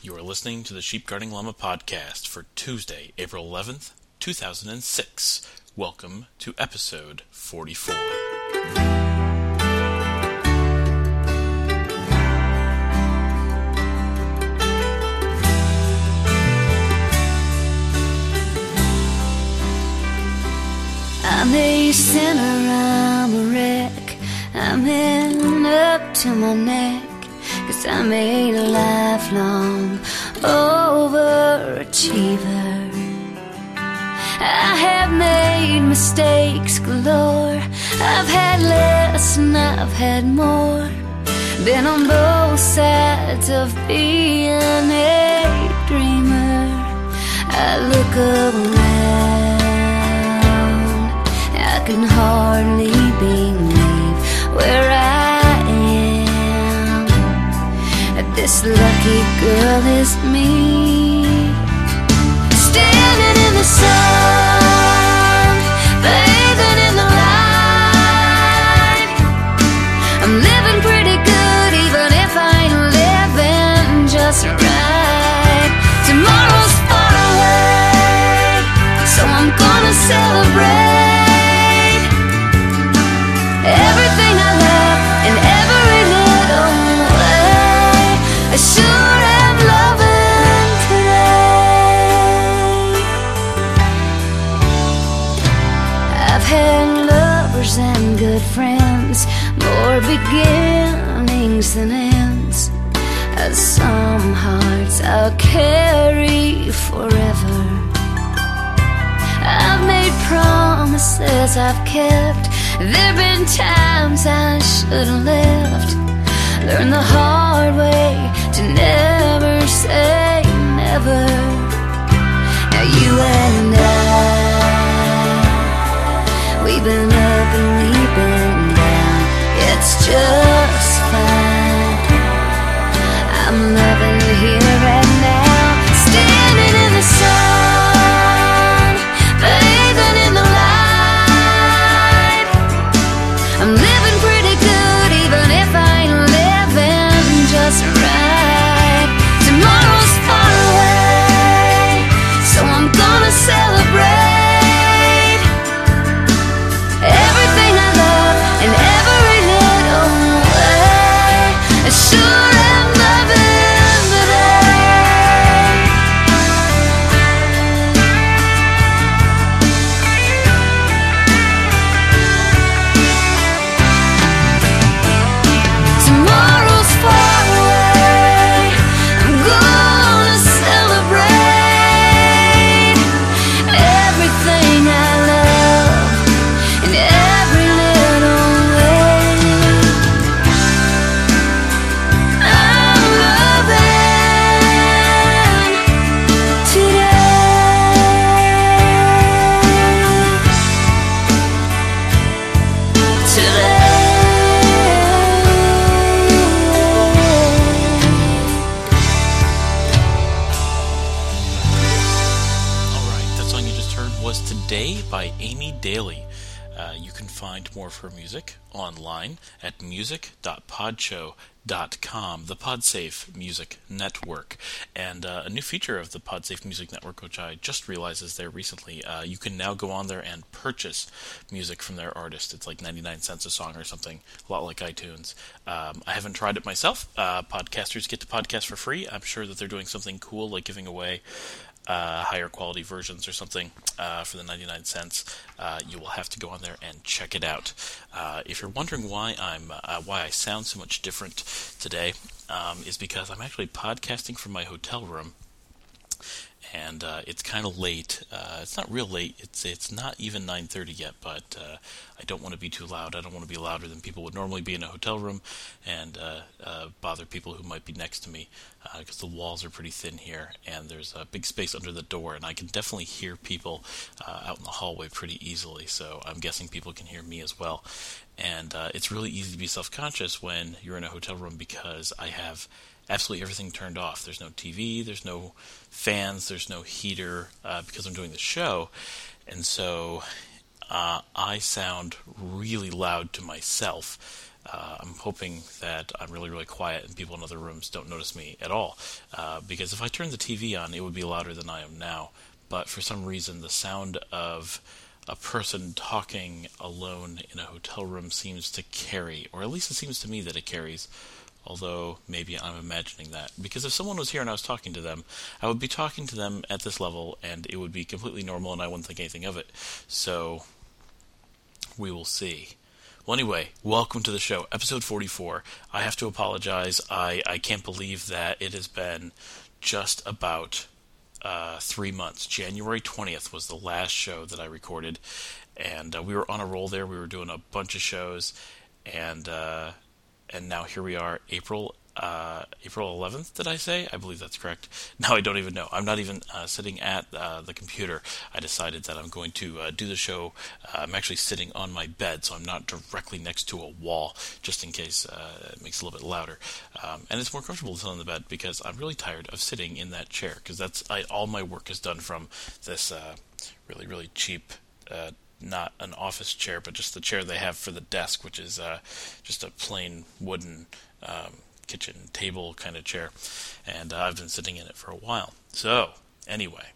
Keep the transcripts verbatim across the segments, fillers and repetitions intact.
You are listening to the Sheep Guarding Llama podcast for Tuesday, April eleventh, two thousand six. Welcome to episode forty-four. I'm a sinner, I'm a wreck, I'm in up to my neck, 'cause I'm a lifelong overachiever. I have made mistakes galore, I've had less and I've had more, been on both sides of being a dreamer. I look around, I can hardly believe where I am. This lucky girl is me, standing in the sun, bathing in the light. I'm living pretty good, even if I ain't living just right. Tomorrow's far away, so I'm gonna celebrate everything I love in every little way. I sure am loving today. I've had lovers and good friends, more beginnings than ends. As some hearts I'll carry forever. I've made promises I've kept, there've been times I should have left. Learned the hard way to never say never. Now you and I, we've been up and we've been down, it's just fine. I'm loving it here and now, standing in the sun, bathing in the light. I'm living pretty good, even if I ain't living just right. Tomorrow's far away, so I'm gonna celebrate everything I love in every little way. I sure am loving today. Tomorrow's far away, I'm gonna celebrate everything I love in every little way. I'm loving today. Alright, that song you just heard was Today by Amy Daly. Uh, you can find more of her music online at music dot podshow dot com, the Podsafe Music Network. And uh, a new feature of the Podsafe Music Network, which I just realized is there recently, uh, you can now go on there and purchase music from their artist. It's like ninety-nine cents a song or something, a lot like iTunes. Um, I haven't tried it myself. Uh, podcasters get to podcast for free. I'm sure that they're doing something cool, like giving away Uh, higher quality versions or something uh, for the ninety-nine cents. Uh, you will have to go on there and check it out. Uh, if you're wondering why I'm uh, why I sound so much different today, um, is because I'm actually podcasting from my hotel room, and uh, it's kind of late. Uh, it's not real late. It's it's not even nine thirty yet, but uh, I don't want to be too loud. I don't want to be louder than people would normally be in a hotel room, and uh, uh, bother people who might be next to me, because uh, the walls are pretty thin here, and there's a big space under the door, and I can definitely hear people uh, out in the hallway pretty easily, so I'm guessing people can hear me as well. And uh, it's really easy to be self-conscious when you're in a hotel room, because I have absolutely everything turned off. There's no T V, there's no fans, there's no heater, uh, because I'm doing the show, and so uh, I sound really loud to myself, Uh, I'm hoping that I'm really, really quiet and people in other rooms don't notice me at all. Uh, because if I turned the T V on, it would be louder than I am now. But for some reason, the sound of a person talking alone in a hotel room seems to carry, or at least it seems to me that it carries. Although maybe I'm imagining that. Because if someone was here and I was talking to them, I would be talking to them at this level and it would be completely normal and I wouldn't think anything of it. So, we will see. Well, anyway, welcome to the show, episode forty-four. I have to apologize. I, I can't believe that it has been just about uh, three months. January twentieth was the last show that I recorded. And uh, we were on a roll there. We were doing a bunch of shows. And... Uh, And now here we are, April uh, April eleventh, did I say? I believe that's correct. Now I don't even know. I'm not even uh, sitting at uh, the computer. I decided that I'm going to uh, do the show. Uh, I'm actually sitting on my bed, so I'm not directly next to a wall, just in case uh, it makes it a little bit louder. Um, and it's more comfortable to sit on the bed because I'm really tired of sitting in that chair, because that's I, all my work is done from this uh, really, really cheap uh not an office chair, but just the chair they have for the desk, which is uh, just a plain wooden um, kitchen table kind of chair. And uh, I've been sitting in it for a while. So, anyway,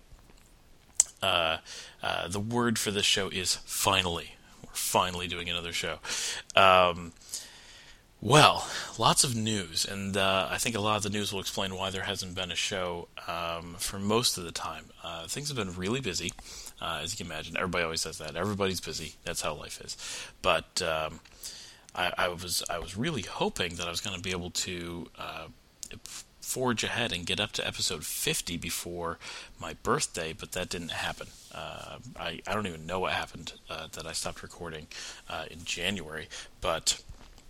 uh, uh, the word for this show is finally. We're finally doing another show. Um, well, lots of news, and uh, I think a lot of the news will explain why there hasn't been a show um, for most of the time. Uh, things have been really busy. Uh, as you can imagine, everybody always says that. Everybody's busy. That's how life is. But um, I, I was I was really hoping that I was going to be able to uh, forge ahead and get up to episode fifty before my birthday, but that didn't happen. Uh, I, I don't even know what happened uh, that I stopped recording uh, in January, but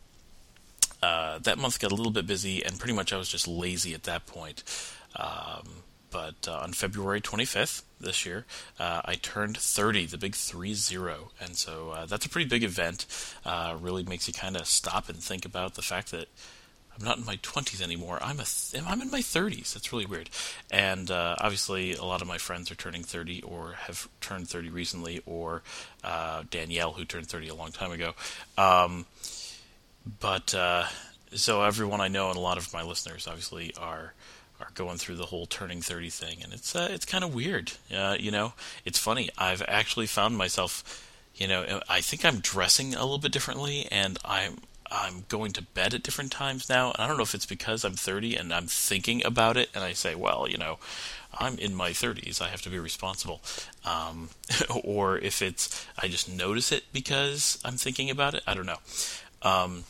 uh, that month got a little bit busy, and pretty much I was just lazy at that point. Um, But uh, on February twenty-fifth this year, uh, I turned thirty, the big three zero. And so uh, that's a pretty big event. Uh, really makes you kind of stop and think about the fact that I'm not in my twenties anymore. I'm a th- I'm in my thirties. That's really weird. And uh, obviously, a lot of my friends are turning thirty or have turned thirty recently, or uh, Danielle, who turned thirty a long time ago. Um, but uh, so everyone I know and a lot of my listeners obviously are... are going through the whole turning thirty thing, and it's uh, it's kind of weird. Uh, you know, it's funny. I've actually found myself, you know, I think I'm dressing a little bit differently, and I'm I'm going to bed at different times now. And I don't know if it's because I'm thirty and I'm thinking about it, and I say, well, you know, I'm in my thirties. I have to be responsible. Um, or if it's I just notice it because I'm thinking about it. I don't know. Um,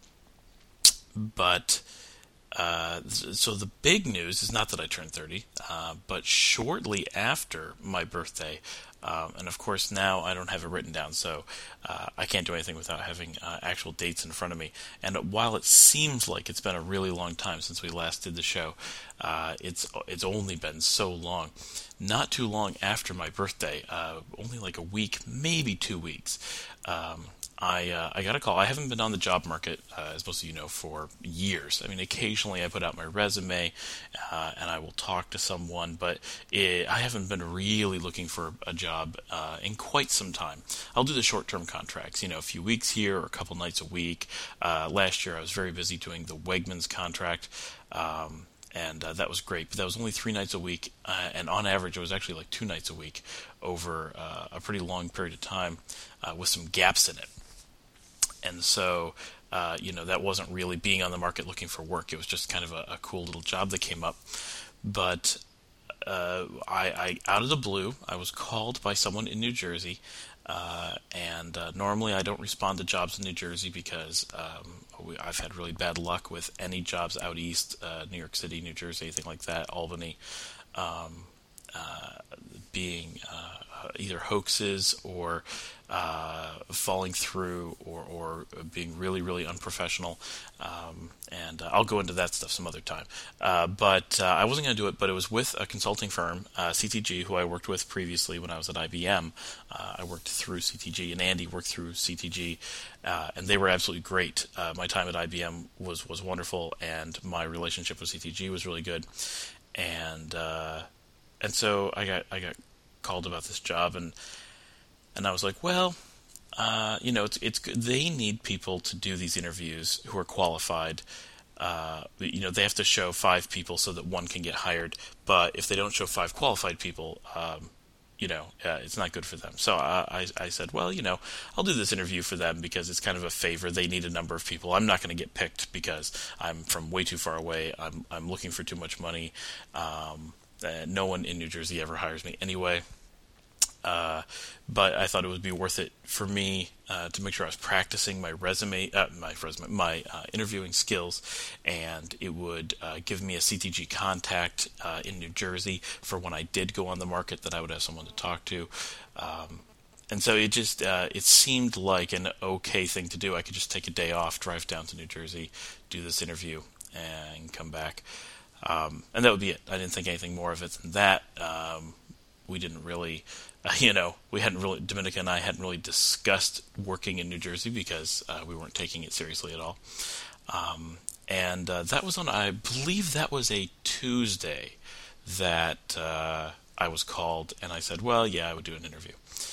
but. Uh, so the big news is not that I turned thirty, uh, but shortly after my birthday, um, and of course now I don't have it written down, so uh, I can't do anything without having uh, actual dates in front of me. And while it seems like it's been a really long time since we last did the show, uh, it's it's only been so long. Not too long after my birthday, uh, only like a week, maybe two weeks. Um, I uh, I got a call. I haven't been on the job market, uh, as most of you know, for years. I mean, occasionally I put out my resume, uh, and I will talk to someone, but it, I haven't been really looking for a job uh, in quite some time. I'll do the short-term contracts, you know, a few weeks here or a couple nights a week. Uh, last year I was very busy doing the Wegmans contract, um, and uh, that was great, but that was only three nights a week, uh, and on average it was actually like two nights a week over uh, a pretty long period of time uh, with some gaps in it. And so, uh, you know, that wasn't really being on the market looking for work. It was just kind of a, a cool little job that came up. But uh, I, I, out of the blue, I was called by someone in New Jersey. Uh, and uh, normally I don't respond to jobs in New Jersey because um, we, I've had really bad luck with any jobs out east, uh, New York City, New Jersey, anything like that, Albany, um, uh, being uh, either hoaxes or uh, falling through or, or being really, really unprofessional. Um, and uh, I'll go into that stuff some other time. Uh, but uh, I wasn't going to do it, but it was with a consulting firm, uh, C T G, who I worked with previously when I was at I B M. Uh, I worked through C T G, and Andy worked through C T G, uh, and they were absolutely great. Uh, my time at I B M was, was wonderful, and my relationship with C T G was really good. And uh, and so I got I got called about this job, and and I was like, well, uh, you know, it's it's good. They need people to do these interviews who are qualified. Uh, you know, they have to show five people so that one can get hired. But if they don't show five qualified people, um, you know, uh, it's not good for them. So I, I, I said, well, you know, I'll do this interview for them because it's kind of a favor. They need a number of people. I'm not going to get picked because I'm from way too far away. I'm I'm looking for too much money. Um, uh, no one in New Jersey ever hires me anyway. Uh, but I thought it would be worth it for me uh, to make sure I was practicing my resume, uh, my resume, my uh, interviewing skills, and it would uh, give me a C T G contact uh, in New Jersey for when I did go on the market, that I would have someone to talk to. Um, and so it just uh, it seemed like an okay thing to do. I could just take a day off, drive down to New Jersey, do this interview, and come back, um, and that would be it. I didn't think anything more of it than that. Um, we didn't really. Uh, you know, we hadn't really, Dominica and I hadn't really discussed working in New Jersey because uh, we weren't taking it seriously at all. Um, and uh, that was on, I believe that was a Tuesday that uh, I was called, and I said, well, yeah, I would do an interview.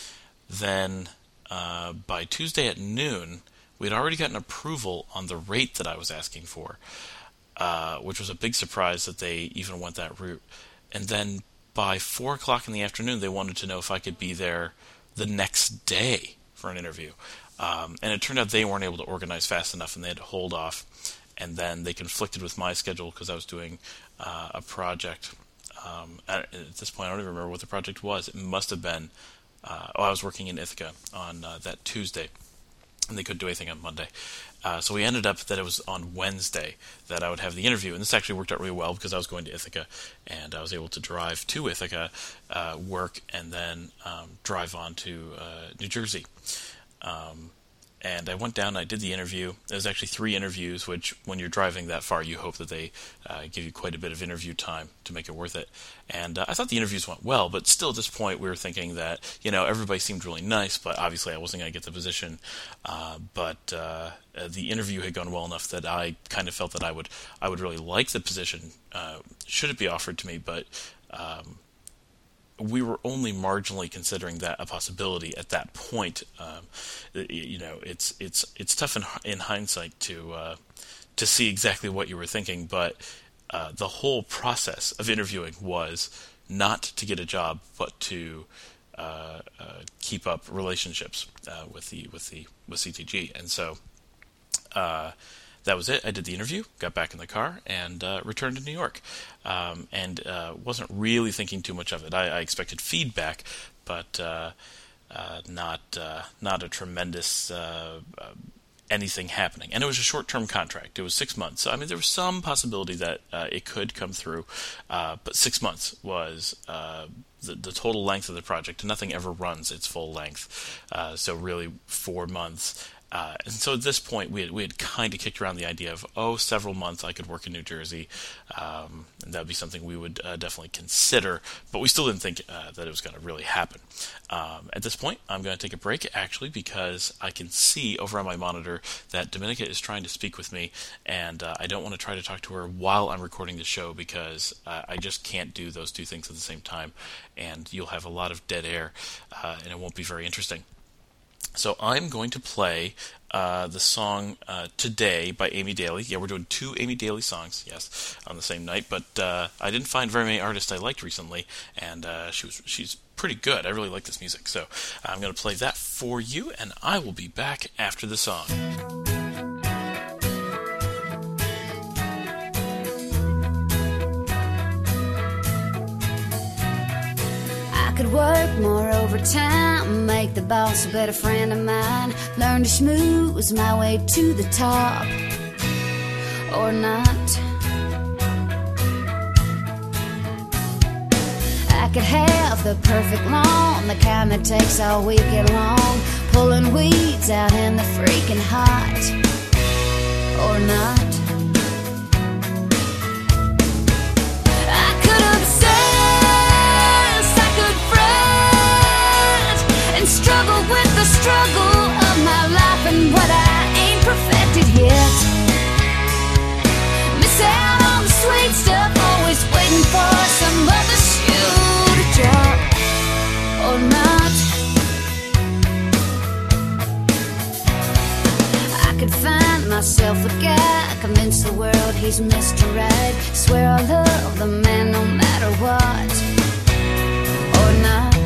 Then uh, by Tuesday at noon, we had already gotten approval on the rate that I was asking for, uh, which was a big surprise that they even went that route. And then by four o'clock in the afternoon, they wanted to know if I could be there the next day for an interview. Um, and it turned out they weren't able to organize fast enough, and they had to hold off. And then they conflicted with my schedule because I was doing uh, a project. Um, at, at this point, I don't even remember what the project was. It must have been, uh, oh, I was working in Ithaca on uh, that Tuesday, and they couldn't do anything on Monday. Uh, so we ended up that it was on Wednesday that I would have the interview, and this actually worked out really well because I was going to Ithaca, and I was able to drive to Ithaca, uh, work, and then um, drive on to uh, New Jersey. Um, and I went down and I did the interview. There was actually three interviews, which when you're driving that far, you hope that they uh, give you quite a bit of interview time to make it worth it. And uh, I thought the interviews went well, but still at this point we were thinking that, you know, everybody seemed really nice, but obviously I wasn't going to get the position. Uh, but uh, the interview had gone well enough that I kind of felt that I would I would really like the position, uh, should it be offered to me, but um, we were only marginally considering that a possibility at that point. Um, you know, it's it's it's tough in in hindsight to uh, to see exactly what you were thinking, but uh, the whole process of interviewing was not to get a job, but to uh, uh, keep up relationships uh, with the with the with C T G, and so. Uh, That was it. I did the interview, got back in the car, and uh, returned to New York. Um, and uh, wasn't really thinking too much of it. I, I expected feedback, but uh, uh, not uh, not a tremendous uh, uh, anything happening. And it was a short-term contract. It was six months. So, I mean, there was some possibility that uh, it could come through, uh, but six months was uh, the, the total length of the project. Nothing ever runs its full length. Uh, so really, four months. Uh, and so at this point, we had, we had kind of kicked around the idea of, oh, several months I could work in New Jersey, um, and that would be something we would uh, definitely consider, but we still didn't think uh, that it was going to really happen. Um, at this point, I'm going to take a break, actually, because I can see over on my monitor that Dominica is trying to speak with me, and uh, I don't want to try to talk to her while I'm recording the show, because uh, I just can't do those two things at the same time, and you'll have a lot of dead air, uh, and it won't be very interesting. So I'm going to play uh, the song uh, Today by Amy Daly. Yeah, we're doing two Amy Daly songs, yes, on the same night. But uh, I didn't find very many artists I liked recently, and uh, she was she's pretty good. I really like this music. So I'm going to play that for you, and I will be back after the song. I could work more overtime, make the boss a better friend of mine, learn to schmooze my way to the top, or not. I could have the perfect lawn, the kind that takes all weekend long, pulling weeds out in the freaking hot, or not. I could obsess, and struggle with the struggle of my life and what I ain't perfected yet. Miss out on the sweet stuff, always waiting for some other shoe to drop, or not. he's Mister Right. Swear I'll love the man no matter what, or not.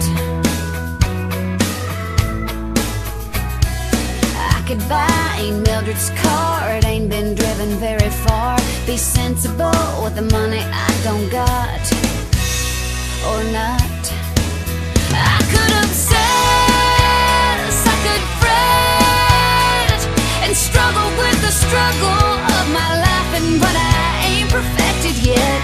I could buy Mildred's car, it ain't been driven very far. Be sensible with the money I don't got, or not. I could obsess, I could fret, and struggle with the struggle of my life, and but I ain't perfected yet.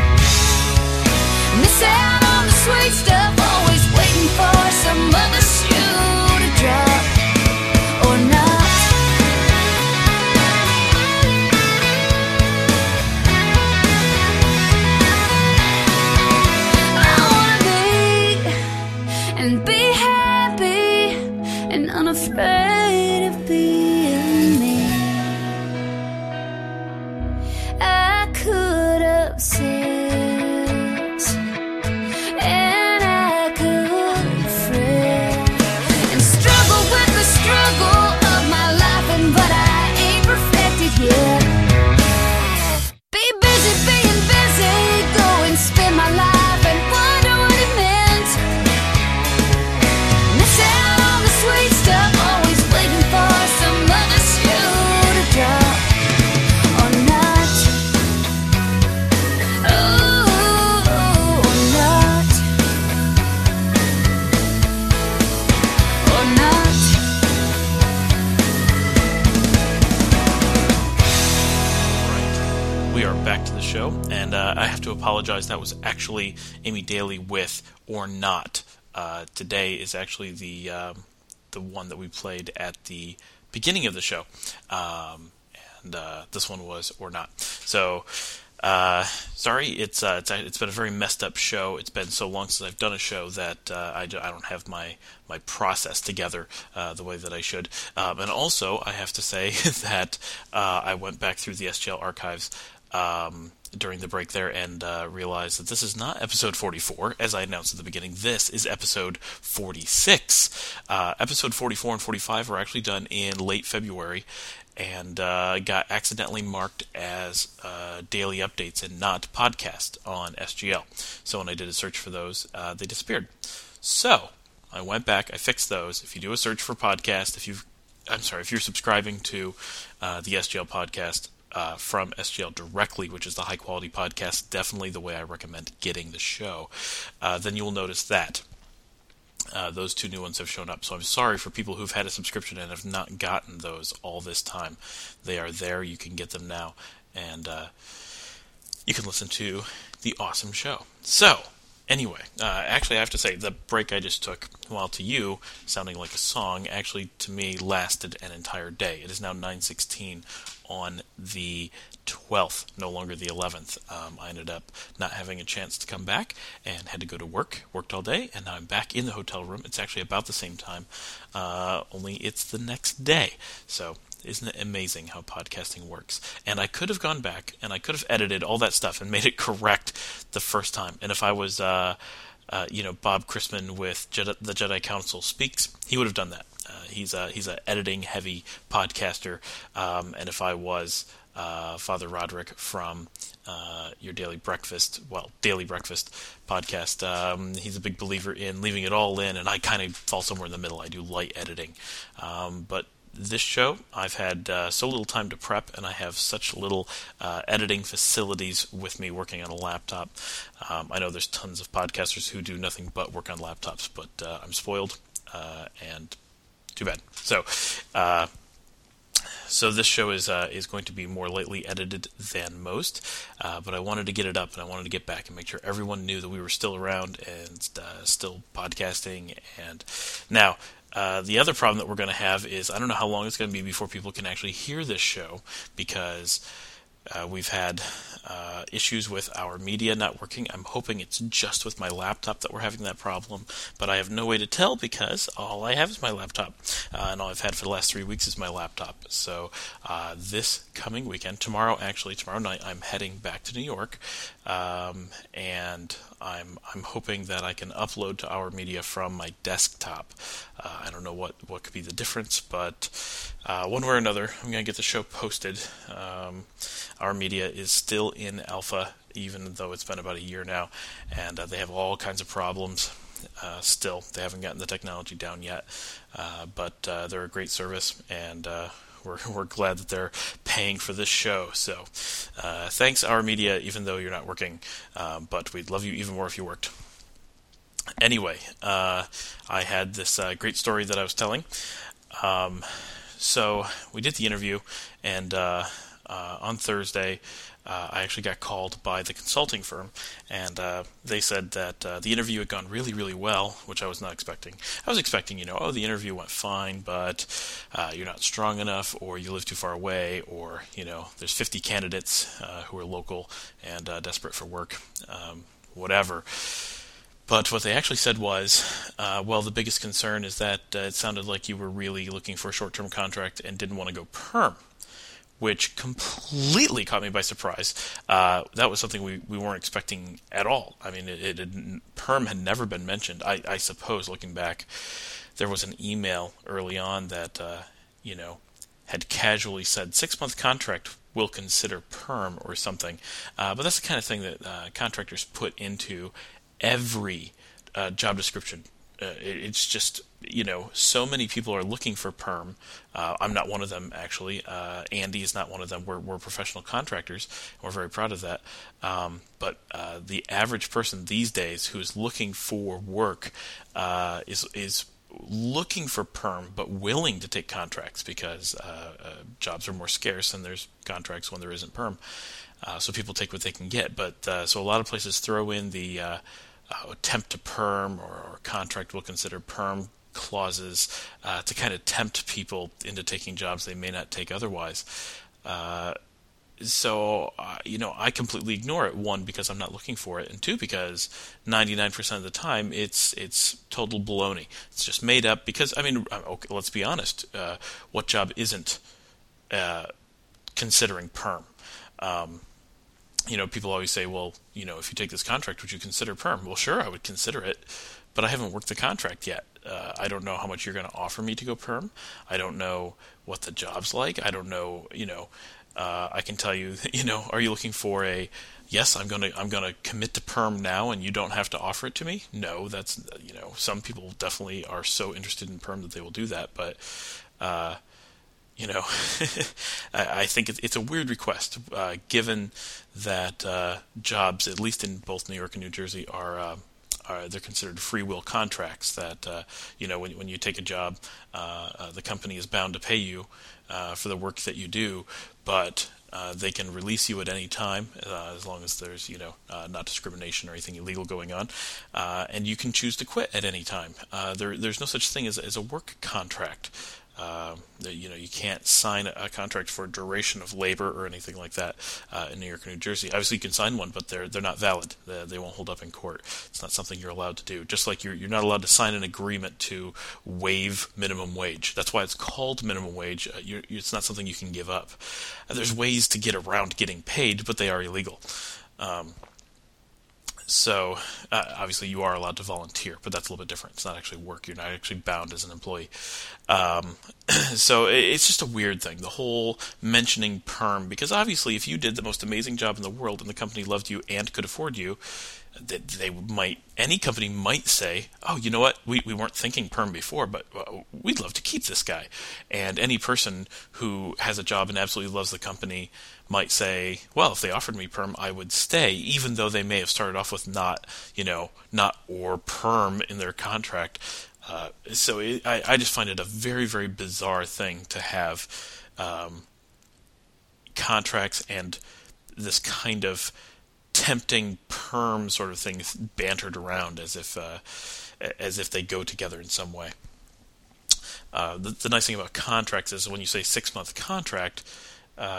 Miss out on the sweet stuff, always waiting for some other shoe to drop, or not. I wanna be and be happy and unafraid of being me. I could obsess and I could fret and struggle with the struggle of my life, and but I ain't perfected yet. Be busy being busy, go and spend my life and wonder what it meant. Miss out on the sweet stuff, always waiting for some other shoe to drop, or not. Oh, or not. Or not. Right. We are back to the show, and uh, I have to apologize. That was actually Amy Daly with Or Not. Uh, today is actually the um, the one that we played at the beginning of the show, um, and uh, this one was Or Not. So, uh, sorry, it's uh, it's it's been a very messed up show. It's been so long since I've done a show that uh, I, do, I don't have my my process together uh, the way that I should. Um, and also, I have to say that uh, I went back through the S G L archives Um, during the break there and uh, realized that this is not episode forty-four, as I announced at the beginning. This is episode forty-six. Uh, episode forty-four and forty-five were actually done in late February and uh, got accidentally marked as uh, daily updates and not podcast on S G L. So when I did a search for those, uh, they disappeared. So I went back, I fixed those. If you do a search for podcast, if you've, I'm sorry, if you're subscribing to uh, the S G L podcast, Uh, from S G L directly, which is the high-quality podcast, definitely the way I recommend getting the show, uh, then you will notice that uh, those two new ones have shown up. So I'm sorry for people who've had a subscription and have not gotten those all this time. They are there. You can get them now, and uh, you can listen to the awesome show. So, anyway, uh, actually I have to say, the break I just took, while to you sounding like a song, actually to me lasted an entire day. It is now nine sixteen on the twelfth, no longer the eleventh. Um, I ended up not having a chance to come back and had to go to work, worked all day, and now I'm back in the hotel room. It's actually about the same time, uh, only it's the next day. So, isn't it amazing how podcasting works? And I could have gone back, and I could have edited all that stuff and made it correct the first time. And if I was, uh, uh, you know, Bob Chrisman with Jedi, the Jedi Council Speaks, he would have done that. Uh, he's a he's a editing heavy podcaster, um, and if I was uh, Father Roderick from uh, your Daily Breakfast, well, Daily Breakfast podcast, um, he's a big believer in leaving it all in, and I kind of fall somewhere in the middle. I do light editing, um, but this show, I've had uh, so little time to prep, and I have such little uh, editing facilities with me working on a laptop. Um, I know there's tons of podcasters who do nothing but work on laptops, but uh, I'm spoiled, uh, and too bad. So, uh, so this show is uh, is going to be more lightly edited than most, uh, but I wanted to get it up, and I wanted to get back and make sure everyone knew that we were still around and uh, still podcasting. And now, Uh, the other problem that we're going to have is I don't know how long it's going to be before people can actually hear this show, because uh, we've had uh, issues with our media not working. I'm hoping it's just with my laptop that we're having that problem, but I have no way to tell because all I have is my laptop, uh, and all I've had for the last three weeks is my laptop. So uh, this coming weekend, tomorrow actually, tomorrow night, I'm heading back to New York um, and I'm I'm hoping that I can upload to Our Media from my desktop. Uh, I don't know what, what could be the difference, but uh, one way or another, I'm going to get the show posted. Um, Our Media is still in alpha, even though it's been about a year now, and uh, they have all kinds of problems. Uh, still, they haven't gotten the technology down yet, uh, but uh, they're a great service, and uh, we're we're glad that they're paying for this show. So, uh, thanks, Our Media, even though you're not working, um, but we'd love you even more if you worked. Anyway, uh, I had this uh, great story that I was telling. Um, so we did the interview, and uh, uh, on Thursday, uh, I actually got called by the consulting firm, and uh, they said that uh, the interview had gone really, really well, which I was not expecting. I was expecting, you know, oh, the interview went fine, but uh, you're not strong enough, or you live too far away, or, you know, there's fifty candidates uh, who are local and uh, desperate for work, um, whatever. But what they actually said was, uh, well, the biggest concern is that uh, it sounded like you were really looking for a short-term contract and didn't want to go perm, which completely caught me by surprise. Uh, that was something we, we weren't expecting at all. I mean, it, it had, perm had never been mentioned. I, I suppose, looking back, there was an email early on that, uh, you know, had casually said, six-month contract, will consider perm or something. Uh, but that's the kind of thing that uh, contractors put into every uh, job description. Uh, it, it's just, you know, so many people are looking for perm. Uh, I'm not one of them, actually. Uh, Andy is not one of them. We're, we're professional contractors, and we're very proud of that. Um, but uh, the average person these days who is looking for work uh, is is looking for perm, but willing to take contracts because uh, uh, jobs are more scarce and there's contracts when there isn't perm. Uh, so people take what they can get. But uh, so a lot of places throw in the uh, uh, temp to perm or, or contract will consider perm clauses uh, to kind of tempt people into taking jobs they may not take otherwise. Uh, so, uh, you know, I completely ignore it. One, because I'm not looking for it, and two, because ninety-nine percent of the time it's it's total baloney. It's just made up because, I mean, okay, let's be honest. Uh, what job isn't uh, considering perm? Um, you know, people always say, well, you know, if you take this contract, would you consider perm? Well, sure, I would consider it, but I haven't worked the contract yet. Uh, I don't know how much you're going to offer me to go perm. I don't know what the job's like. I don't know, you know, uh, I can tell you, you know, are you looking for a, yes, I'm going to I'm going to commit to perm now and you don't have to offer it to me? No, that's, you know, some people definitely are so interested in perm that they will do that, but, uh, you know, I, I think it's, it's a weird request, uh, given that uh, jobs, at least in both New York and New Jersey, are uh, are they're considered free will contracts. That uh, you know, when when you take a job, uh, uh, the company is bound to pay you uh, for the work that you do, but uh, they can release you at any time uh, as long as there's, you know, uh, not discrimination or anything illegal going on, uh, and you can choose to quit at any time. Uh, there there's no such thing as as a work contract. Uh, you know, you can't sign a contract for duration of labor or anything like that uh, in New York or New Jersey. Obviously, you can sign one, but they're they're not valid. They, they won't hold up in court. It's not something you're allowed to do. Just like you're you're not allowed to sign an agreement to waive minimum wage. That's why it's called minimum wage. Uh, you're, it's not something you can give up. Uh, there's ways to get around getting paid, but they are illegal. Um, So, uh, obviously, you are allowed to volunteer, but that's a little bit different. It's not actually work. You're not actually bound as an employee. Um, so, it's just a weird thing, the whole mentioning perm, because obviously, if you did the most amazing job in the world and the company loved you and could afford you, that they might, any company might say, oh, you know what, we, we weren't thinking perm before, but we'd love to keep this guy. And any person who has a job and absolutely loves the company might say, well, if they offered me perm, I would stay, even though they may have started off with not, you know, not or perm in their contract. Uh, so it, I, I just find it a very, very bizarre thing to have um, contracts and this kind of tempting perm sort of thing bantered around as if uh, as if they go together in some way. Uh, the, the nice thing about contracts is when you say six month contract, uh,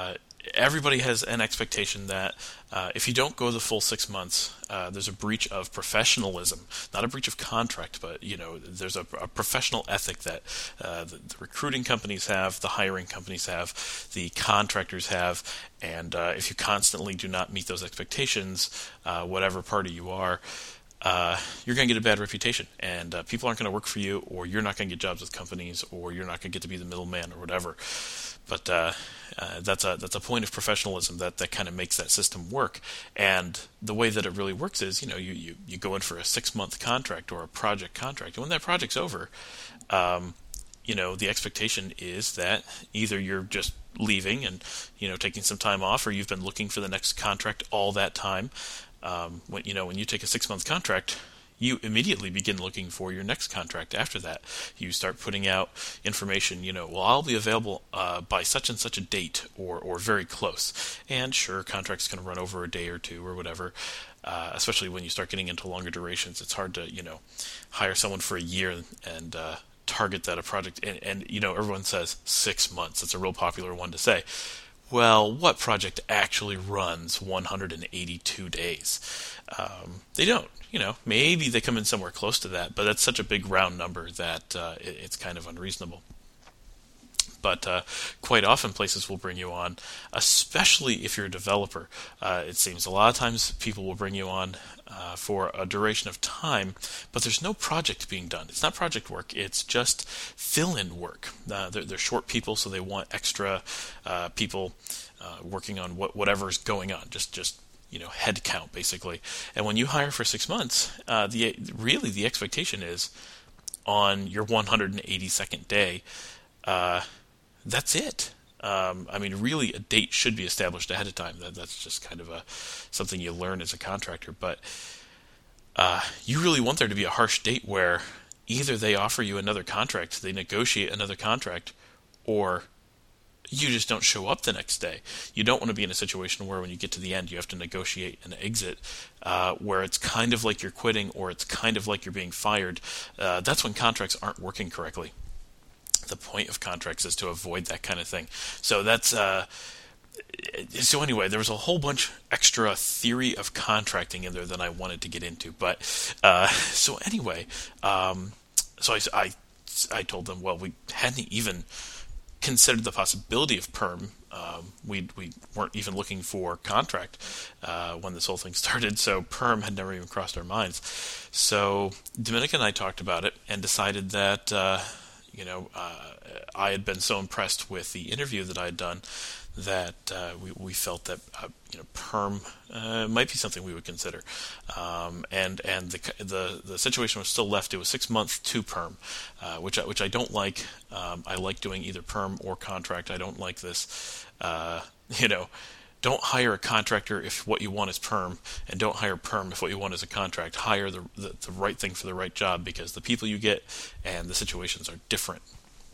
everybody has an expectation that uh, if you don't go the full six months, uh, there's a breach of professionalism, not a breach of contract, but you know, there's a, a professional ethic that uh, the, the recruiting companies have, the hiring companies have, the contractors have, and uh, if you constantly do not meet those expectations, uh, whatever party you are, Uh, you're going to get a bad reputation, and uh, people aren't going to work for you, or you're not going to get jobs with companies, or you're not going to get to be the middleman, or whatever. But uh, uh, that's a that's a point of professionalism that, that kind of makes that system work. And the way that it really works is, you know, you, you, you go in for a six month contract or a project contract, and when that project's over, um, you know, the expectation is that either you're just leaving and, you know, taking some time off, or you've been looking for the next contract all that time. Um, when you know when you take a six month contract, you immediately begin looking for your next contract. After that, you start putting out information. You know, well, I'll be available uh, by such and such a date, or or very close. And sure, contracts can run over a day or two or whatever. Uh, especially when you start getting into longer durations, it's hard to you know hire someone for a year and uh, target that a project. And, and you know, everyone says six months. It's a real popular one to say. Well, what project actually runs one hundred eighty-two days? Um, they don't. You know, maybe they come in somewhere close to that, but that's such a big round number that uh, it, it's kind of unreasonable. But uh, quite often places will bring you on, especially if you're a developer. Uh, it seems a lot of times people will bring you on uh, for a duration of time, but there's no project being done. It's not project work. It's just fill-in work. Uh, they're, they're short people, so they want extra uh, people uh, working on what, whatever's going on. Just just you know head count basically. And when you hire for six months, uh, the really the expectation is on your one hundred eighty-second day. Uh, That's it. Um, I mean, really, a date should be established ahead of time. That, that's just kind of a something you learn as a contractor. But uh, you really want there to be a harsh date where either they offer you another contract, they negotiate another contract, or you just don't show up the next day. You don't want to be in a situation where when you get to the end, you have to negotiate an exit, uh, where it's kind of like you're quitting or it's kind of like you're being fired. Uh, that's when contracts aren't working correctly. The point of contracts is to avoid that kind of thing. So that's uh, so anyway, there was a whole bunch extra theory of contracting in there that I wanted to get into. But uh, so anyway, um, so I, I I told them, well, we hadn't even considered the possibility of perm. Um, we we weren't even looking for contract uh, when this whole thing started. So perm had never even crossed our minds. So Dominica and I talked about it and decided that. Uh, You know, uh, I had been so impressed with the interview that I had done that uh, we, we felt that uh, you know perm uh, might be something we would consider. Um, and and the the the situation was still left. It was six months to perm, uh, which I, which I don't like. Um, I like doing either perm or contract. I don't like this. Uh, you know. Don't hire a contractor if what you want is perm, and don't hire perm if what you want is a contract. Hire the, the the right thing for the right job, because the people you get and the situations are different.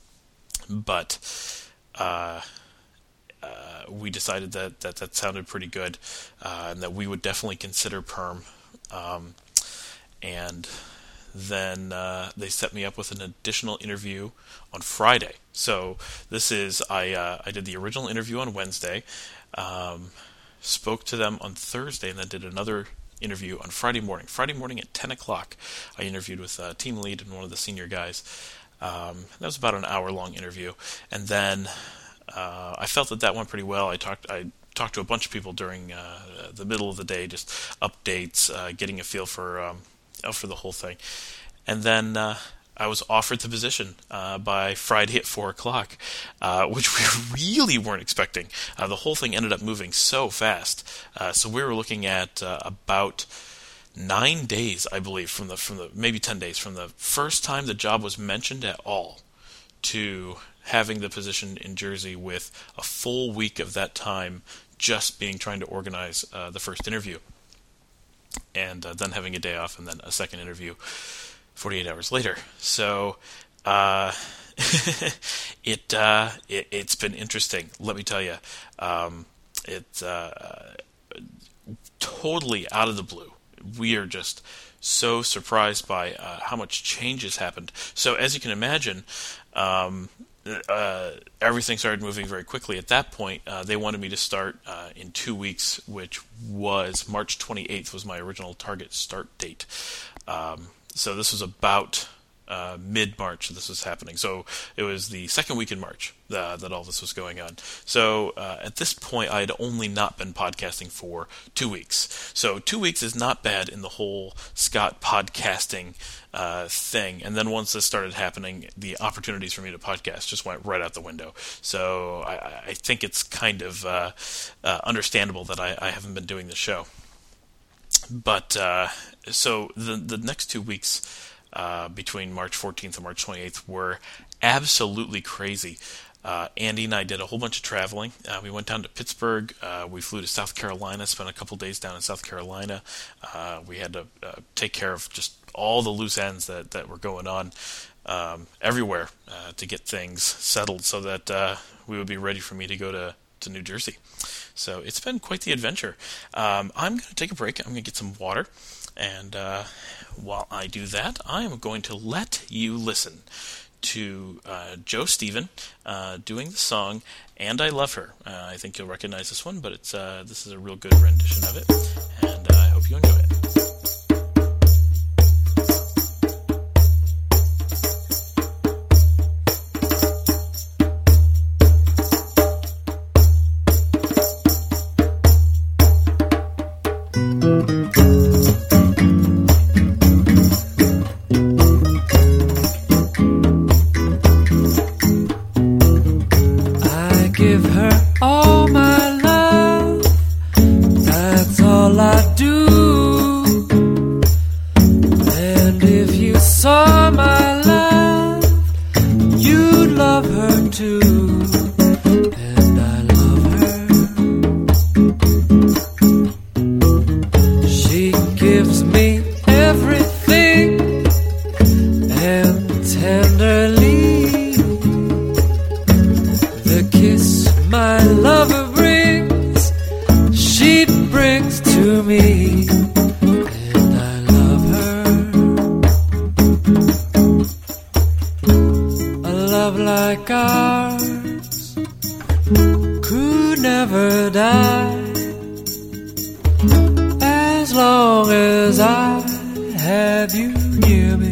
But uh, uh, we decided that, that that sounded pretty good, uh, and that we would definitely consider perm. Um, and then uh, they set me up with an additional interview on Friday. So this is I uh, I did the original interview on Wednesday. Um, spoke to them on Thursday, and then did another interview on Friday morning. Friday morning at ten o'clock, I interviewed with a team lead and one of the senior guys. Um, that was about an hour-long interview, and then uh, I felt that that went pretty well. I talked I talked to a bunch of people during uh, the middle of the day, just updates, uh, getting a feel for um, for the whole thing, and then. Uh, I was offered the position uh, by Friday at four o'clock, uh, which we really weren't expecting. Uh, the whole thing ended up moving so fast. Uh, so we were looking at uh, about nine days, I believe, from the from the maybe ten days from the first time the job was mentioned at all to having the position in Jersey, with a full week of that time just being trying to organize uh, the first interview, and uh, then having a day off, and then a second interview forty-eight hours later. So uh, it, uh, it it's been interesting. Let me tell you, um, it's uh, totally out of the blue. We are just so surprised by uh, how much change has happened. So as you can imagine, um, uh, everything started moving very quickly. At that point, uh, they wanted me to start uh, in two weeks, which was March twenty-eighth was my original target start date. Um, so this was about uh, mid-March this was happening. So it was the second week in March uh, that all this was going on. So uh, at this point, I had only not been podcasting for two weeks. So two weeks is not bad in the whole Scott podcasting uh, thing. And then once this started happening, the opportunities for me to podcast just went right out the window. So I, I think it's kind of uh, uh, understandable that I, I haven't been doing this show. But uh, so the the next two weeks uh, between March fourteenth and March twenty-eighth were absolutely crazy. Uh, Andy and I did a whole bunch of traveling. Uh, we went down to Pittsburgh. Uh, we flew to South Carolina, spent a couple days down in South Carolina. Uh, we had to uh, take care of just all the loose ends that, that were going on um, everywhere uh, to get things settled so that uh, we would be ready for me to go to, to New Jersey. So it's been quite the adventure. Um, I'm going to take a break. I'm going to get some water. And uh, while I do that, I am going to let you listen to uh, Joe Stephen uh, doing the song "And I Love Her." Uh, I think you'll recognize this one, but it's uh, this is a real good rendition of it, and uh, I hope you enjoy it. Give her all my love, that's all I do. And if you saw my love, you'd love her too. And I love her. She gives me everything, and tenderly the kiss my lover brings, she brings to me, and I love her. A love like ours could never die, as long as I have you near me.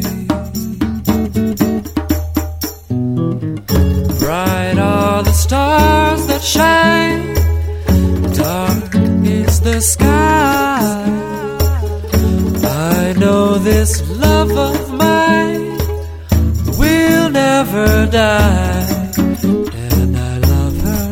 Bright are the stars that shine, dark is the sky. I know this love of mine will never die, and I love her.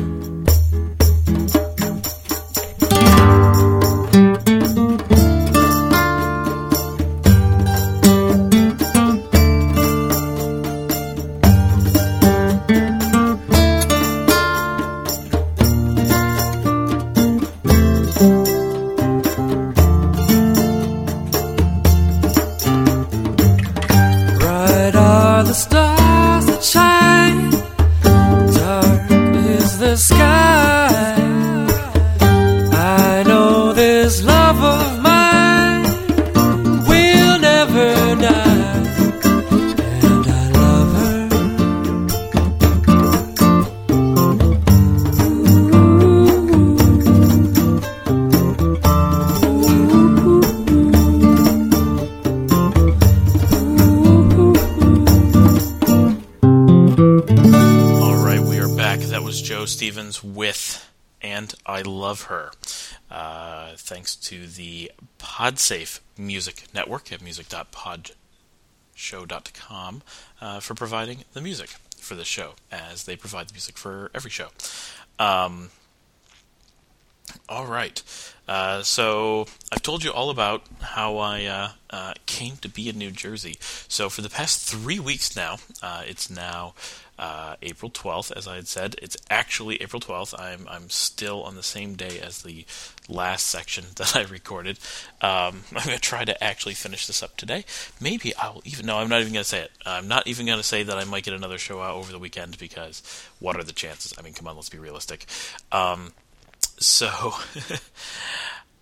The stars that shine, dark is the sky. I know this love of mine will never die, and I love her. Joe Stevens with "And I Love Her." Uh, thanks to the PodSafe Music Network at music dot pod show dot com uh, for providing the music for the show, as they provide the music for every show. Um, all right. Uh, so I've told you all about how I uh, uh, came to be in New Jersey. So for the past three weeks now, uh, it's now uh, April twelfth, as I had said. It's actually April twelfth. I'm I'm still on the same day as the last section that I recorded. Um, I'm going to try to actually finish this up today. Maybe I will even... No, I'm not even going to say it. I'm not even going to say that I might get another show out over the weekend, because what are the chances? I mean, come on, let's be realistic. Um... So,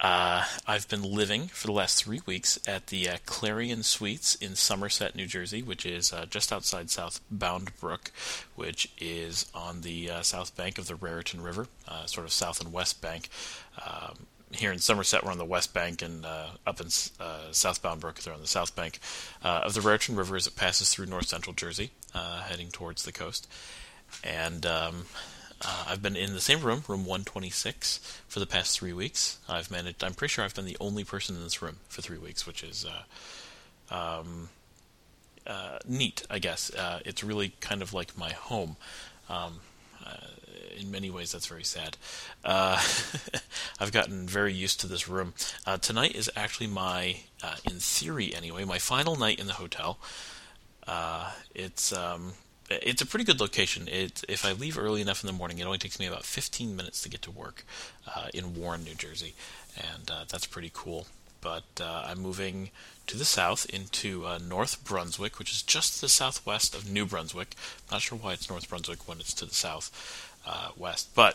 Uh, I've been living for the last three weeks at the uh, Clarion Suites in Somerset, New Jersey, which is uh, just outside South Bound Brook, which is on the uh, south bank of the Raritan River, uh, sort of south and west bank. Um, here in Somerset, we're on the west bank, and uh, up in uh, South Bound Brook, they're on the south bank uh, of the Raritan River as it passes through north central Jersey, uh, heading towards the coast. And um, uh, I've been in the same room, room one twenty-six, for the past three weeks. I've managed. I'm pretty sure I've been the only person in this room for three weeks, which is uh, um, uh, neat, I guess. Uh, it's really kind of like my home. Um, uh, in many ways, that's very sad. Uh, I've gotten very used to this room. Uh, tonight is actually my, uh, in theory anyway, my final night in the hotel. Uh, it's um, it's a pretty good location. It, if I leave early enough in the morning, it only takes me about fifteen minutes to get to work uh, in Warren, New Jersey, and uh, that's pretty cool. But uh, I'm moving to the south into uh, North Brunswick, which is just to the southwest of New Brunswick. Not sure why it's North Brunswick when it's to the south uh, west, but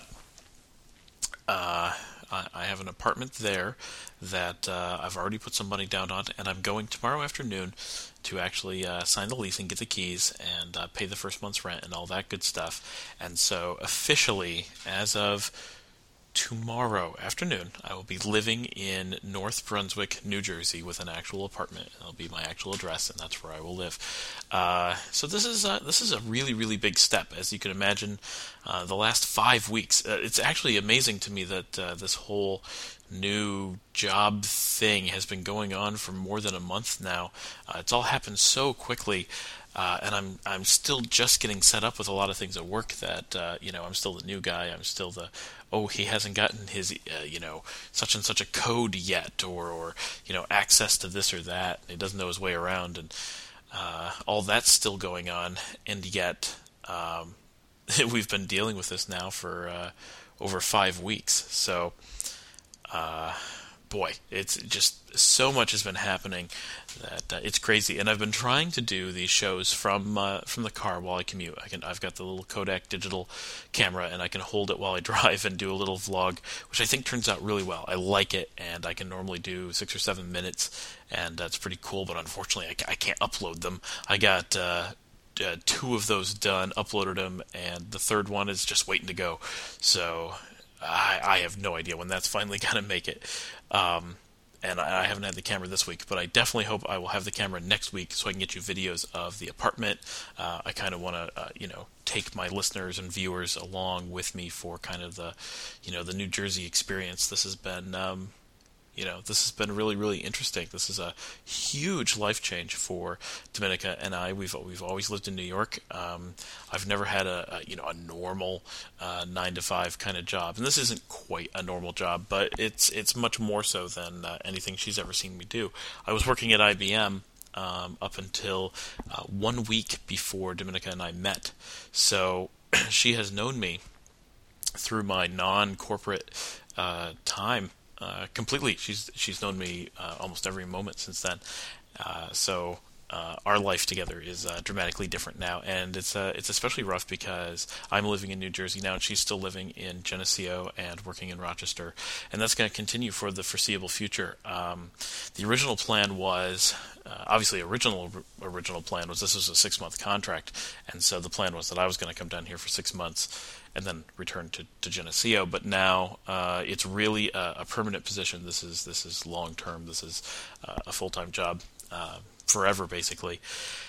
uh, I, I have an apartment there that uh, I've already put some money down on, and I'm going tomorrow afternoon to actually uh, sign the lease and get the keys and uh, pay the first month's rent and all that good stuff. And so officially, as of tomorrow afternoon, I will be living in North Brunswick, New Jersey, with an actual apartment. It'll be my actual address, and that's where I will live. Uh, so this is uh, this is a really, really big step, as you can imagine. Uh, the last five weeks, uh, it's actually amazing to me that uh, this whole new job thing has been going on for more than a month now. Uh, it's all happened so quickly. Uh, and I'm I'm still just getting set up with a lot of things at work that, uh, you know, I'm still the new guy. I'm still the, oh, he hasn't gotten his, uh, you know, such and such a code yet, or, or, you know, access to this or that. He doesn't know his way around, and uh, all that's still going on. And yet, um, we've been dealing with this now for uh, over five weeks. So, uh, boy, it's just so much has been happening that uh, it's crazy. And I've been trying to do these shows from uh, from the car while I commute. I can I've got the little Kodak digital camera, and I can hold it while I drive and do a little vlog, which I think turns out really well. I like it, and I can normally do six or seven minutes, and that's pretty cool. But unfortunately, I, I can't upload them. I got uh, uh, two of those done, uploaded them, and the third one is just waiting to go. So I, I have no idea when that's finally going to make it. Um, and I, I haven't had the camera this week, but I definitely hope I will have the camera next week so I can get you videos of the apartment. Uh, I kind of want to, uh, you know, take my listeners and viewers along with me for kind of the, you know, the New Jersey experience. This has been, um, you know, this has been really, really interesting. This is a huge life change for Dominica and I. We've we've always lived in New York. Um, I've never had a, a you know a normal uh, nine to five kind of job, and this isn't quite a normal job, but it's it's much more so than uh, anything she's ever seen me do. I was working at I B M um, up until uh, one week before Dominica and I met, so she has known me through my non-corporate uh, time. Uh, completely. She's she's known me uh, almost every moment since then. Uh, so uh, our life together is uh, dramatically different now, and it's uh, it's especially rough because I'm living in New Jersey now, and she's still living in Geneseo and working in Rochester, and that's going to continue for the foreseeable future. Um, the original plan was. Uh, obviously, original original plan was this was a six month contract, and so the plan was that I was going to come down here for six months and then return to, to Geneseo. But now uh, it's really a, a permanent position. This is this is long term. This is uh, a full time job uh, forever, basically.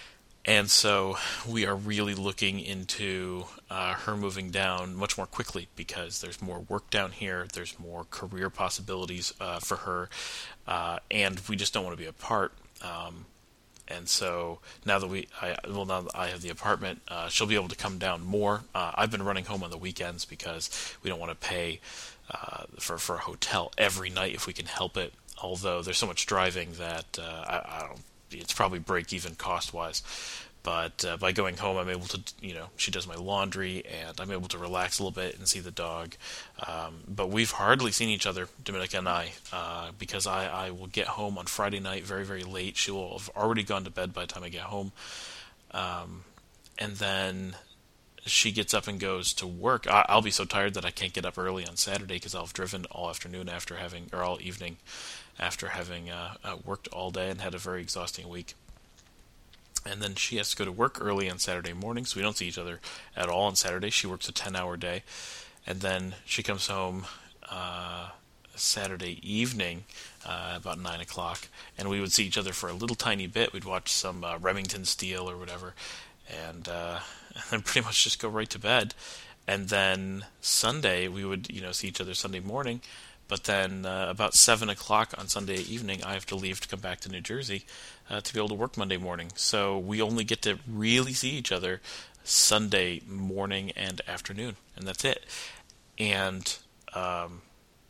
And so we are really looking into uh, her moving down much more quickly because there's more work down here. There's more career possibilities uh, for her, uh, and we just don't want to be apart. Um, and so now that we, I, well, now that I have the apartment, uh, she'll be able to come down more. Uh, I've been running home on the weekends because we don't want to pay uh, for for a hotel every night if we can help it. Although there's so much driving that uh, I, I don't, it's probably break even cost wise. But uh, by going home, I'm able to, you know, she does my laundry, and I'm able to relax a little bit and see the dog. Um, but we've hardly seen each other, Dominica and I, uh, because I, I will get home on Friday night very, very late. She will have already gone to bed by the time I get home. Um, and then she gets up and goes to work. I, I'll be so tired that I can't get up early on Saturday because I'll have driven all afternoon after having, or all evening after having uh, uh, worked all day and had a very exhausting week. And then she has to go to work early on Saturday morning, so we don't see each other at all on Saturday. She works a ten-hour day. And then she comes home uh, Saturday evening, uh, about nine o'clock, and we would see each other for a little tiny bit. We'd watch some uh, Remington Steele or whatever, and, uh, and then pretty much just go right to bed. And then Sunday, we would, you know, see each other Sunday morning, but then uh, about seven o'clock on Sunday evening, I have to leave to come back to New Jersey uh, to be able to work Monday morning. So we only get to really see each other Sunday morning and afternoon, and that's it. And um,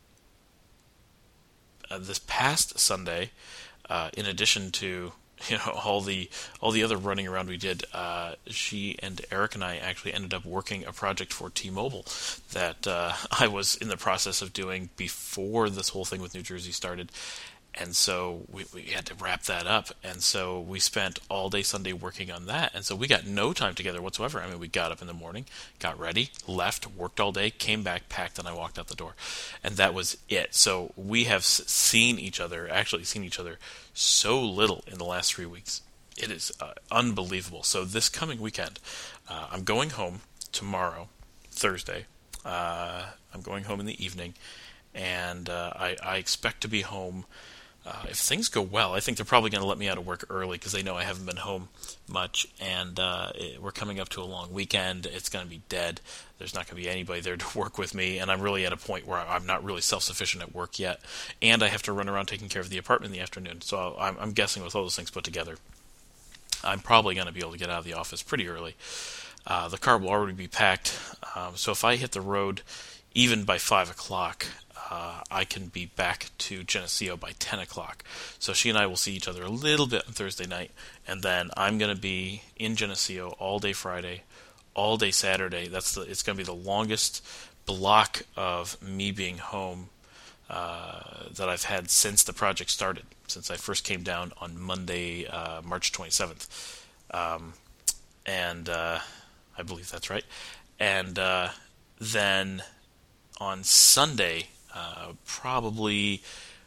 uh, this past Sunday, uh, in addition to you know all the all the other running around we did, uh, she and Eric and I actually ended up working a project for T-Mobile that uh, I was in the process of doing before this whole thing with New Jersey started. And so we, we had to wrap that up, and so we spent all day Sunday working on that, and so we got no time together whatsoever. I mean, we got up in the morning, got ready, left, worked all day, came back, packed, and I walked out the door. And that was it. So we have seen each other, actually seen each other so little in the last three weeks. It is uh, unbelievable. So this coming weekend, uh, I'm going home tomorrow, Thursday. Uh, I'm going home in the evening, and uh, I, I expect to be home. Uh, if things go well, I think they're probably going to let me out of work early because they know I haven't been home much, and uh, it, we're coming up to a long weekend. It's going to be dead. There's not going to be anybody there to work with me, and I'm really at a point where I'm not really self-sufficient at work yet, and I have to run around taking care of the apartment in the afternoon. So I'm, I'm guessing with all those things put together, I'm probably going to be able to get out of the office pretty early. Uh, the car will already be packed, um, so if I hit the road even by five o'clock, Uh, I can be back to Geneseo by ten o'clock. So she and I will see each other a little bit on Thursday night, and then I'm going to be in Geneseo all day Friday, all day Saturday. That's the, it's going to be the longest block of me being home uh, that I've had since the project started, since I first came down on Monday, uh, March twenty-seventh. Um, and uh, I believe that's right. And uh, then on Sunday, Uh, probably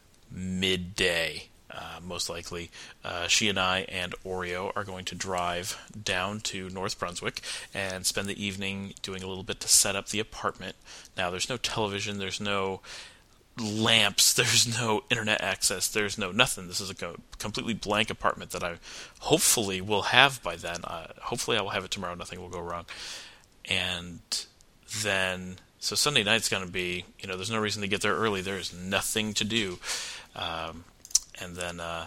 midday, uh, most likely. Uh, she and I and Oreo are going to drive down to North Brunswick and spend the evening doing a little bit to set up the apartment. Now, there's no television, there's no lamps, there's no internet access, there's no nothing. This is a co- completely blank apartment that I hopefully will have by then. Uh, hopefully I will have it tomorrow, nothing will go wrong. And then... So Sunday night's going to be, you know, there's no reason to get there early. There's nothing to do. Um, and then uh,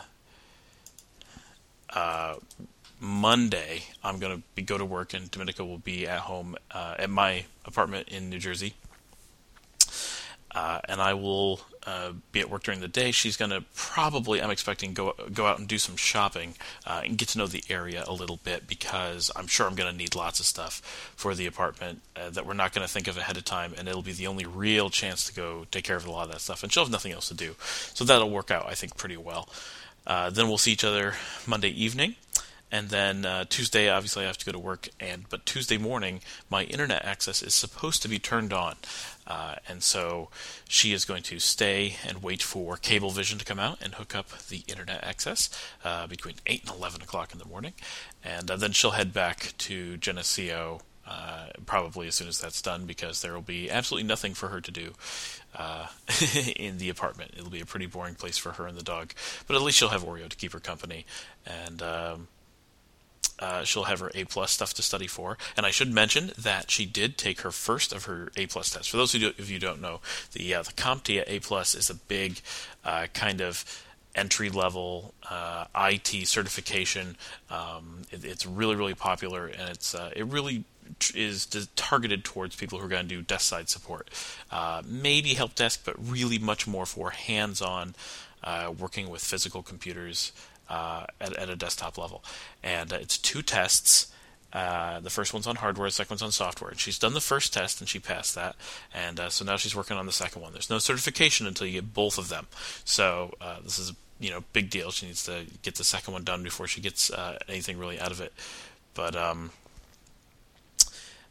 uh, Monday, I'm going to be, go to work, and Dominica will be at home uh, at my apartment in New Jersey. Uh, and I will uh, be at work during the day. She's going to probably, I'm expecting, go go out and do some shopping uh, and get to know the area a little bit, because I'm sure I'm going to need lots of stuff for the apartment uh, that we're not going to think of ahead of time, and it'll be the only real chance to go take care of a lot of that stuff. And she'll have nothing else to do. So that'll work out, I think, pretty well. Uh, then we'll see each other Monday evening. And then uh, Tuesday, obviously, I have to go to work. And but Tuesday morning, my internet access is supposed to be turned on, uh, and so she is going to stay and wait for Cablevision to come out and hook up the internet access uh, between eight and eleven o'clock in the morning, and uh, then she'll head back to Geneseo uh, probably as soon as that's done, because there will be absolutely nothing for her to do uh, in the apartment. It'll be a pretty boring place for her and the dog, but at least she'll have Oreo to keep her company, and. Um, Uh, she'll have her A-plus stuff to study for. And I should mention that she did take her first of her A-plus tests. For those who do, of you don't know, the uh, the CompTIA A-plus is a big uh, kind of entry-level uh, I T certification. Um, it, it's really, really popular, and it's uh, it really is targeted towards people who are going to do desk-side support. Uh, maybe help desk, but really much more for hands-on uh, working with physical computers, Uh, at, at a desktop level. And uh, it's two tests. Uh, the first one's on hardware, the second one's on software. And she's done the first test, and she passed that. And uh, so now she's working on the second one. There's no certification until you get both of them. So uh, this is a you know big deal. She needs to get the second one done before she gets uh, anything really out of it. But um,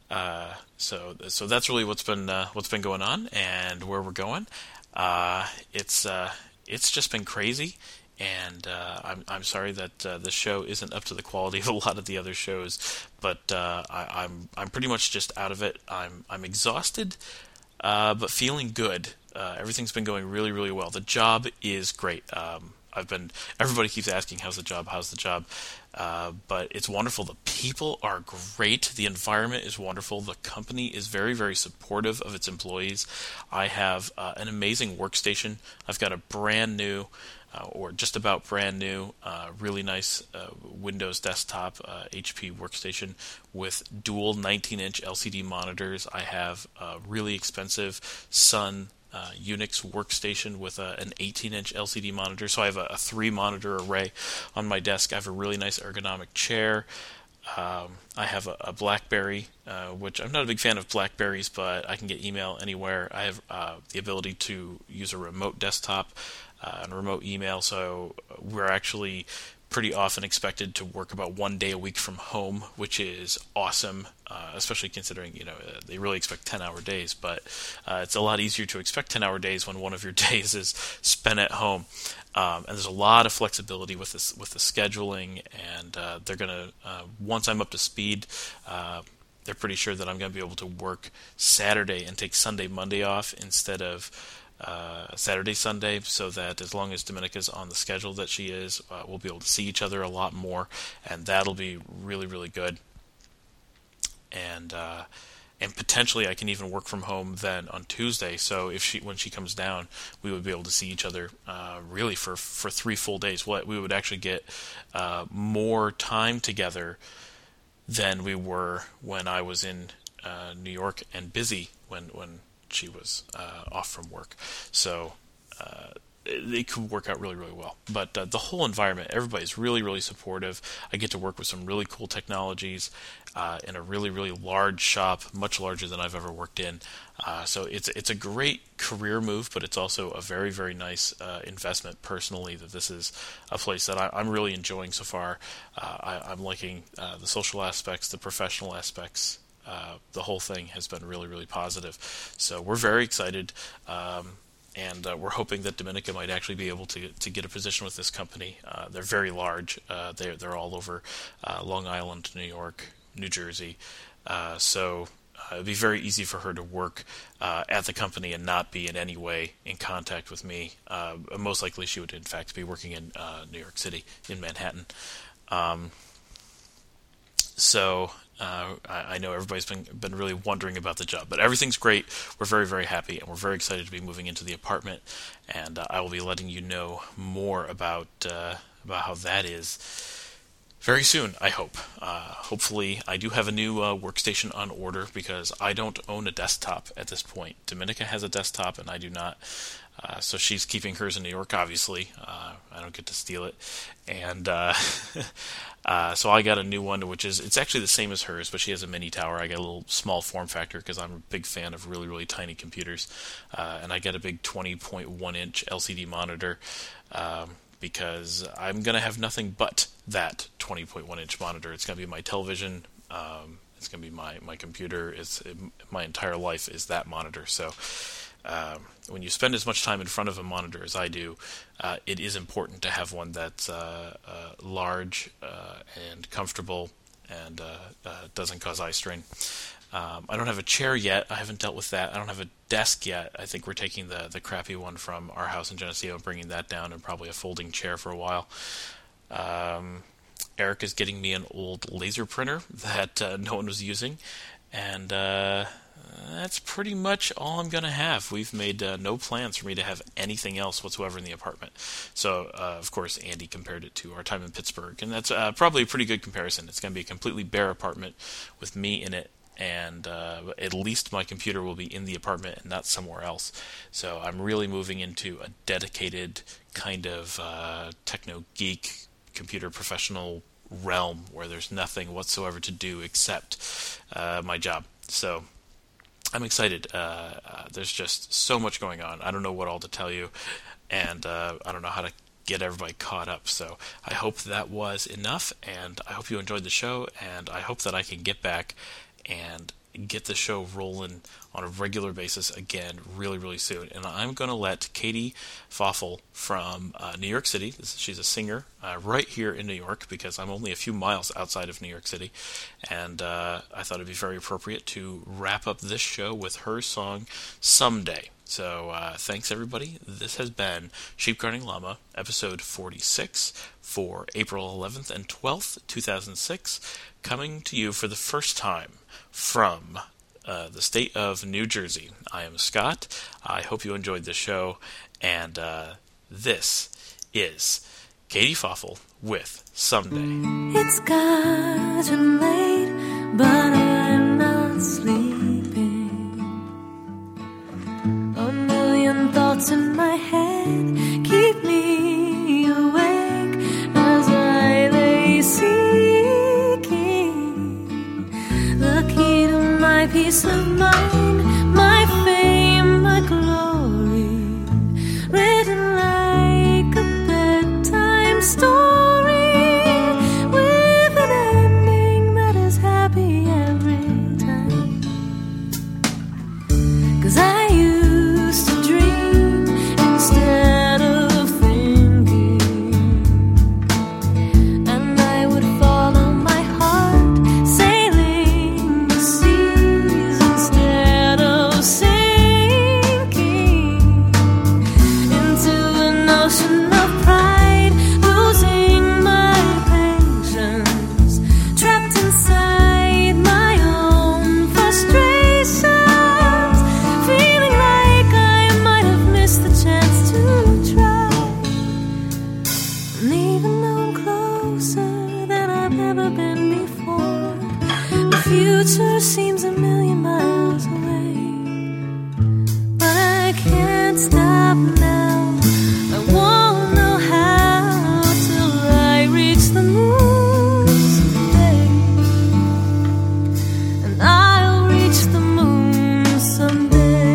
Uh, so so that's really what's been uh, what's been going on and where we're going. Uh, it's uh, it's just been crazy, and uh, I'm I'm sorry that uh, this show isn't up to the quality of a lot of the other shows, but uh, I, I'm I'm pretty much just out of it. I'm I'm exhausted, uh, but feeling good. Uh, everything's been going really really well. The job is great. Um, I've been everybody keeps asking how's the job, how's the job. Uh, but it's wonderful. The people are great. The environment is wonderful. The company is very, very supportive of its employees. I have uh, an amazing workstation. I've got a brand new, uh, or just about brand new, uh, really nice uh, Windows desktop uh, H P workstation with dual nineteen inch L C D monitors. I have a really expensive Sun Uh, Unix workstation with a, an eighteen inch L C D monitor. So I have a, a three monitor array on my desk. I have a really nice ergonomic chair. Um, I have a, a BlackBerry, uh, which I'm not a big fan of BlackBerries, but I can get email anywhere. I have uh, the ability to use a remote desktop uh, and remote email. So we're actually pretty often expected to work about one day a week from home, which is awesome, uh, especially considering, you know, uh, they really expect ten-hour days, but uh, it's a lot easier to expect ten-hour days when one of your days is spent at home. Um, and there's a lot of flexibility with this, with the scheduling, and uh, they're going to, uh, once I'm up to speed, uh, they're pretty sure that I'm going to be able to work Saturday and take Sunday, Monday off instead of Uh, Saturday, Sunday, so that as long as Domenica's on the schedule that she is, uh, we'll be able to see each other a lot more, and that'll be really, really good. And uh, and potentially I can even work from home then on Tuesday. So if she, when she comes down, we would be able to see each other uh, really for for three full days. What we would actually get uh, more time together than we were when I was in uh, New York and busy when when. she was uh, off from work. So uh, it could work out really, really well. But uh, the whole environment, everybody's really, really supportive. I get to work with some really cool technologies uh, in a really, really large shop, much larger than I've ever worked in. Uh, so it's it's a great career move, but it's also a very, very nice uh, investment personally, that this is a place that I, I'm really enjoying so far. Uh, I, I'm liking uh, the social aspects, the professional aspects. Uh, the whole thing has been really, really positive. So we're very excited, um, and uh, we're hoping that Domenica might actually be able to to get a position with this company. Uh, they're very large. Uh, they're they're all over uh, Long Island, New York, New Jersey. Uh, so uh, it'd be very easy for her to work uh, at the company and not be in any way in contact with me. Uh, most likely, she would in fact be working in uh, New York City, in Manhattan. Um, so. Uh, I, I know everybody's been been really wondering about the job, but everything's great. We're very, very happy, and we're very excited to be moving into the apartment. And uh, I will be letting you know more about uh, about how that is very soon, I hope. Uh, hopefully, I do have a new uh, workstation on order, because I don't own a desktop at this point. Domenica has a desktop, and I do not. Uh, so she's keeping hers in New York, obviously. Uh, I don't get to steal it. And uh, uh, so I got a new one, which is, it's actually the same as hers, but she has a mini tower. I got a little small form factor because I'm a big fan of really, really tiny computers. Uh, and I got a big twenty point one inch L C D monitor um, because I'm going to have nothing but that twenty point one inch monitor. It's going to be my television. Um, it's going to be my, my computer. It's it, my entire life is that monitor. So Uh, when you spend as much time in front of a monitor as I do, uh, it is important to have one that's uh, uh, large uh, and comfortable and uh, uh, doesn't cause eye strain. Um, I don't have a chair yet. I haven't dealt with that. I don't have a desk yet. I think we're taking the, the crappy one from our house in Geneseo and bringing that down, and probably a folding chair for a while. Um, Eric is getting me an old laser printer that uh, no one was using, and uh, that's pretty much all I'm going to have. We've made uh, no plans for me to have anything else whatsoever in the apartment. So, uh, of course, Andy compared it to our time in Pittsburgh, and that's uh, probably a pretty good comparison. It's going to be a completely bare apartment with me in it, and uh, at least my computer will be in the apartment and not somewhere else. So I'm really moving into a dedicated kind of uh, techno-geek computer professional realm where there's nothing whatsoever to do except uh, my job. So I'm excited. Uh, uh, there's just so much going on. I don't know what all to tell you, and uh, I don't know how to get everybody caught up. So I hope that was enough, and I hope you enjoyed the show, and I hope that I can get back and get the show rolling on a regular basis again really, really soon. And I'm going to let Katie Fauvel from uh, New York City, she's a singer uh, right here in New York, because I'm only a few miles outside of New York City, and uh, I thought it'd be very appropriate to wrap up this show with her song, Someday. So uh, thanks, everybody. This has been Sheep Guarding Llama, episode forty-six for April eleventh and twelfth, two thousand six, coming to you for the first time from uh, the state of New Jersey. I am Scott. I hope you enjoyed the show, and uh, this is Katie Fauvel with Someday. It's gotten late, but I'm not sleeping. A million thoughts in my head keep me awake as I lay seeking the key to my peace of mind, my fame, my glory, written like a bedtime story with an ending that is happy every time. 'Cause I used to dream instead of thinking, and I would follow my heart, sailing the seas instead of sinking into an ocean of pride, losing my patience, trapped inside my own frustrations, feeling like I might have missed the chance to try. And even though I'm closer than I've ever been before, the future seems a million miles away. But I can't stop now, I won't know how till I reach the moon someday. And I'll reach the moon someday.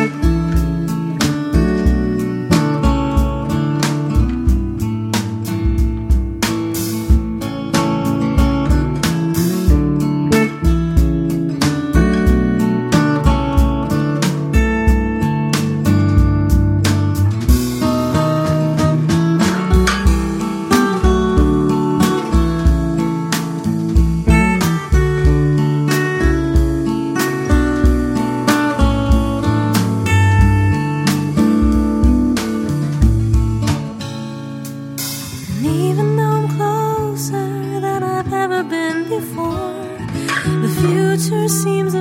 And even though I'm closer than I've ever been before, the future seems